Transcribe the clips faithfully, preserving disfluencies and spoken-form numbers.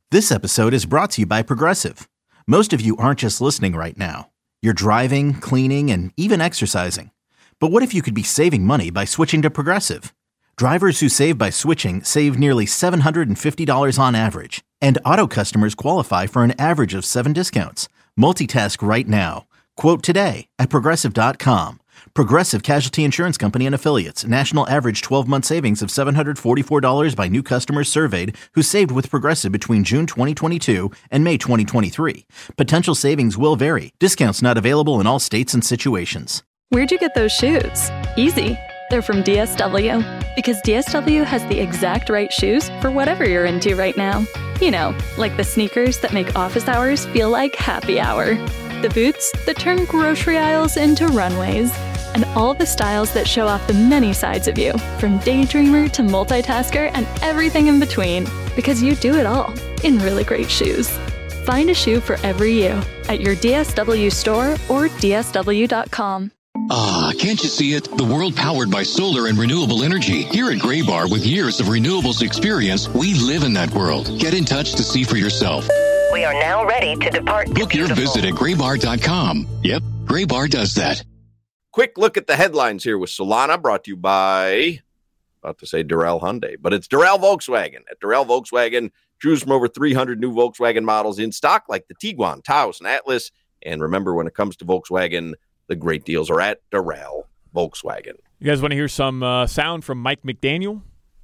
This episode is brought to you by Progressive. Most of you aren't just listening right now. You're driving, cleaning, and even exercising. But what if you could be saving money by switching to Progressive? Drivers who save by switching save nearly seven hundred fifty dollars on average. And auto customers qualify for an average of seven discounts. Multitask right now. Quote today at Progressive dot com. Progressive Casualty Insurance Company and Affiliates. National average twelve-month savings of seven hundred forty-four dollars by new customers surveyed who saved with Progressive between June twenty twenty-two and May twenty twenty-three. Potential savings will vary. Discounts not available in all states and situations. Where'd you get those shoes? Easy. They're from D S W. Because D S W has the exact right shoes for whatever you're into right now. You know, like the sneakers that make office hours feel like happy hour. The boots that turn grocery aisles into runways. And all the styles that show off the many sides of you, from daydreamer to multitasker and everything in between. Because you do it all in really great shoes. Find a shoe for every you at your D S W store or D S W dot com. Ah, can't you see it? The world powered by solar and renewable energy. Here at Graybar, with years of renewables experience, we live in that world. Get in touch to see for yourself. We are now ready to depart. Book your visit at Graybar dot com. Yep, Graybar does that. Quick look at the headlines here with Solana, brought to you by, about to say Durrell Hyundai, but it's Durrell Volkswagen. At Durrell Volkswagen, choose from over three hundred new Volkswagen models in stock, like the Tiguan, Taos, and Atlas. And remember, when it comes to Volkswagen, the great deals are at Durrell Volkswagen. You guys want to hear some uh, sound from Mike McDaniel?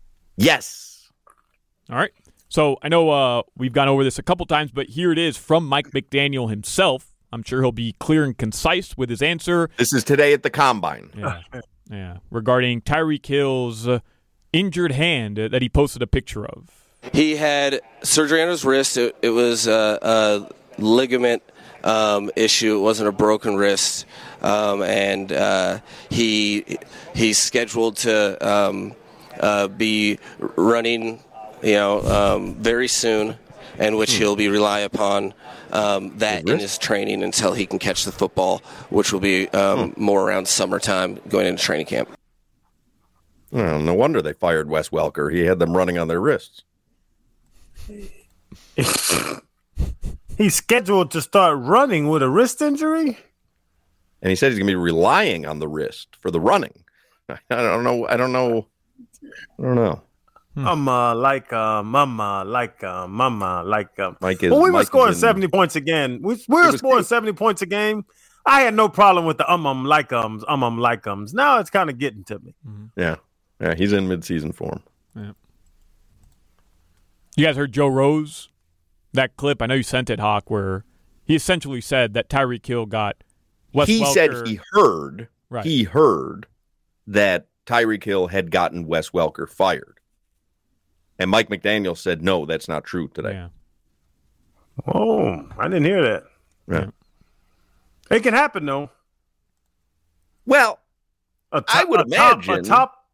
Yes. All right. So I know uh, we've gone over this a couple times, but here it is from Mike McDaniel himself. I'm sure he'll be clear and concise with his answer. This is today at the Combine. Yeah, yeah. Regarding Tyreek Hill's uh, injured hand uh, that he posted a picture of. He had surgery on his wrist. It, it was a, a ligament um, issue. It wasn't a broken wrist. Um, and uh, he he's scheduled to um, uh, be running, you know, um, very soon, in which he'll be rely upon um, that in his training until he can catch the football, which will be um, hmm. more around summertime going into training camp. Well, no wonder they fired Wes Welker. He had them running on their wrists. He's scheduled to start running with a wrist injury? And he said he's going to be relying on the wrist for the running. I don't know. I don't know. I don't know. Hmm. Mama like uh, mama like uh, mama like uh. Mike is, well, we Mike were scoring in, seventy points a game. We, we were scoring good. seventy points a game. I had no problem with the um um like ums um um like ums. Now it's kind of getting to me. Mm-hmm. Yeah, yeah, he's in midseason form. Yeah. You guys heard Joe Rose? That clip, I know you sent it, Hawk, where he essentially said that Tyreek Hill got Wes He Welker. said he heard. Right. He heard that Tyreek Hill had gotten Wes Welker fired. And Mike McDaniel said, no, that's not true today. Yeah. Oh, I didn't hear that. Yeah. It can happen, though. Well, a top, I would a imagine. Top, a top,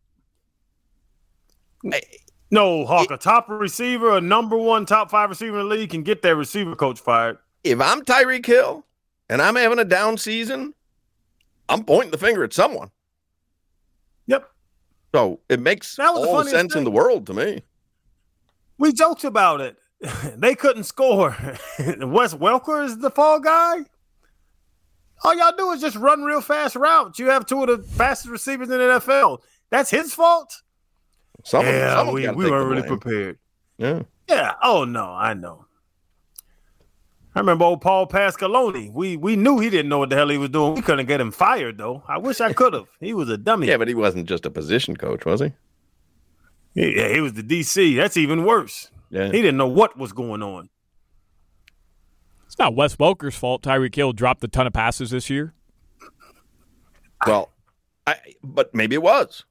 I, no, Hawk, it, a top receiver, a number one top five receiver in the league can get their receiver coach fired. If I'm Tyreek Hill and I'm having a down season, I'm pointing the finger at someone. Yep. So it makes all the sense thing. in the world to me. We joked about it. They couldn't score. Wes Welker is the fall guy. All y'all do is just run real fast routes. You have two of the fastest receivers in the N F L. That's his fault? Some yeah, some we, we weren't really prepared. Yeah. Yeah. Oh, no, I know. I remember old Paul Pasqualoni. We we knew he didn't know what the hell he was doing. We couldn't get him fired, though. I wish I could have. He was a dummy. Yeah, but he wasn't just a position coach, was he? Yeah, he was the D C. That's even worse. Yeah. He didn't know what was going on. It's not Wes Welker's fault Tyreek Hill dropped a ton of passes this year. Well, I, but maybe it was.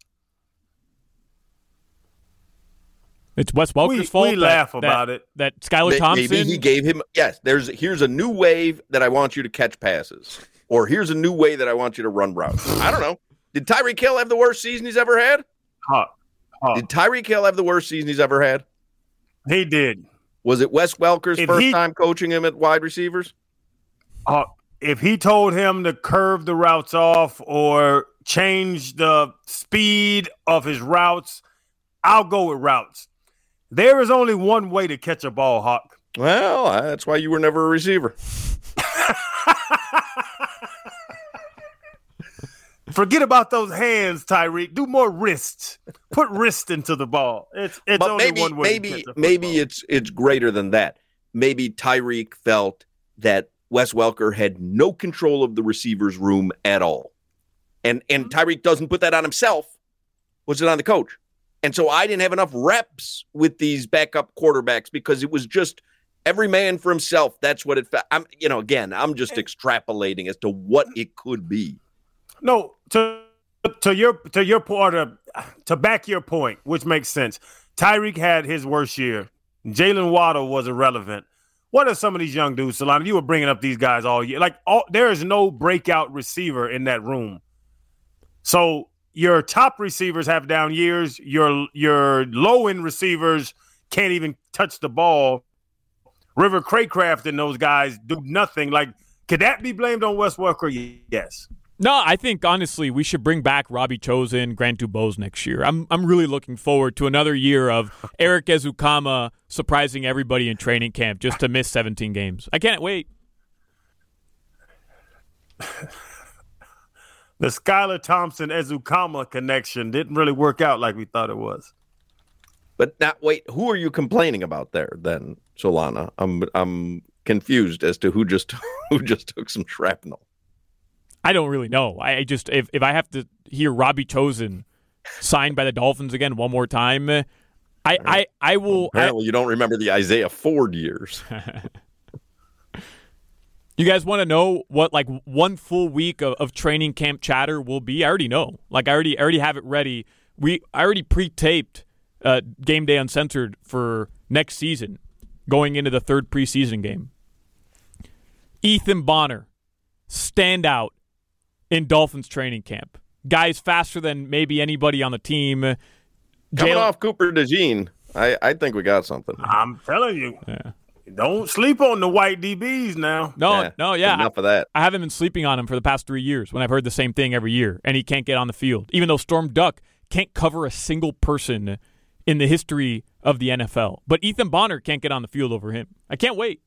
It's Wes Welker's we, fault. We that, laugh that, about it. That Skylar Thompson. Maybe he gave him. Yes, there's here's a new wave that I want you to catch passes, or here's a new way that I want you to run routes. I don't know. Did Tyreek Hill have the worst season he's ever had? Huh. Huh. Did Tyreek Hill have the worst season he's ever had? He did. Was it Wes Welker's if first he, time coaching him at wide receivers? Uh, if he told him to curve the routes off or change the speed of his routes, I'll go with routes. There is only one way to catch a ball, Hawk. Well, that's why you were never a receiver. Forget about those hands, Tyreek. Do more wrists. Put wrist into the ball. It's it's but only maybe, one way. Maybe maybe it's it's greater than that. Maybe Tyreek felt that Wes Welker had no control of the receivers room at all. And and Tyreek doesn't put that on himself. Puts it on the coach. And so I didn't have enough reps with these backup quarterbacks because it was just every man for himself. That's what it felt. I'm, you know, again, I'm just extrapolating as to what it could be. No, to to your to your point, uh, to back your point, which makes sense. Tyreek had his worst year. Jalen Waddle was irrelevant. What are some of these young dudes, Solana? You were bringing up these guys all year. Like, all, there is no breakout receiver in that room. So your top receivers have down years. Your your low end receivers can't even touch the ball. River Craycraft and those guys do nothing. Like, could that be blamed on Wes Welker? Yes. No, I think, honestly, we should bring back Robbie Chosen, Grant Dubose next year. I'm I'm really looking forward to another year of Eric Ezukama surprising everybody in training camp just to miss seventeen games. I can't wait. The Skylar Thompson-Ezukama connection didn't really work out like we thought it was. But now, wait, who are you complaining about there then, Solana? I'm I'm confused as to who just who just took some shrapnel. I don't really know. I just if, if I have to hear Robbie Chosen signed by the Dolphins again one more time, I I, I will. Apparently, I, you don't remember the Isaiah Ford years. You guys want to know what like one full week of, of training camp chatter will be? I already know. Like I already I already have it ready. We I already pre-taped uh, Game Day Uncensored for next season, going into the third preseason game. Ethan Bonner, standout in Dolphins training camp. Guys faster than maybe anybody on the team. Coming Jaylen- off Cooper DeJean, I, I think we got something. I'm telling you. Yeah. Don't sleep on the white D Bs now. No, Yeah, no, yeah. enough of that. I haven't been sleeping on him for the past three years when I've heard the same thing every year, and he can't get on the field, even though Storm Duck can't cover a single person in the history of the N F L. But Ethan Bonner can't get on the field over him. I can't wait.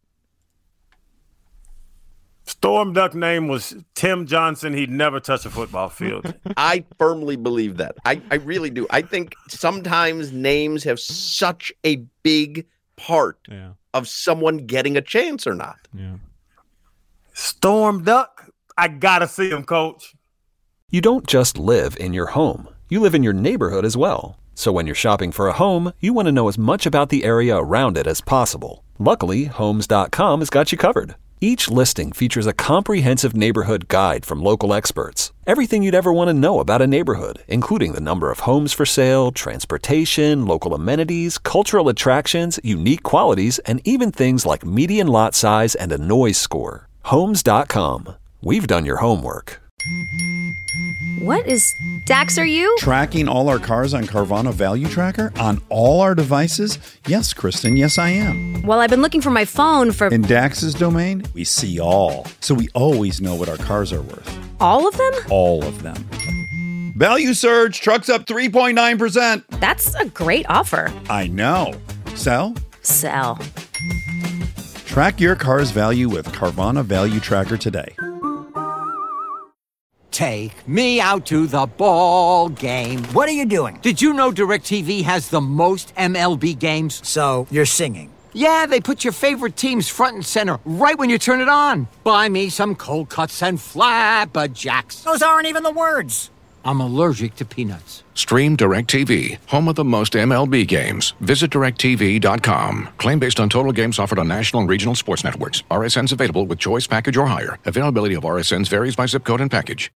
Storm Duck name was Tim Johnson. He'd never touch a football field. I firmly believe that. I, I really do. I think sometimes names have such a big part Yeah. of someone getting a chance or not. Yeah. Storm Duck, I gotta see him, Coach. You don't just live in your home. You live in your neighborhood as well. So when you're shopping for a home, you want to know as much about the area around it as possible. Luckily, Homes dot com has got you covered. Each listing features a comprehensive neighborhood guide from local experts. Everything you'd ever want to know about a neighborhood, including the number of homes for sale, transportation, local amenities, cultural attractions, unique qualities, and even things like median lot size and a noise score. Homes dot com. We've done your homework. What is... Dax, are you? Tracking all our cars on Carvana Value Tracker on all our devices? Yes, Kristen, yes, I am. Well, I've been looking for my phone for... In Dax's domain, we see all. So we always know what our cars are worth. All of them? All of them. Value surge, trucks up three point nine percent. That's a great offer. I know. Sell? Sell. Track your car's value with Carvana Value Tracker today. Take me out to the ball game. What are you doing? Did you know DirecTV has the most M L B games? So, you're singing. Yeah, they put your favorite teams front and center right when you turn it on. Buy me some cold cuts and flapjacks. Those aren't even the words. I'm allergic to peanuts. Stream DirecTV, home of the most M L B games. Visit direct T V dot com. Claim based on total games offered on national and regional sports networks. R S Ns available with choice package or higher. Availability of R S Ns varies by zip code and package.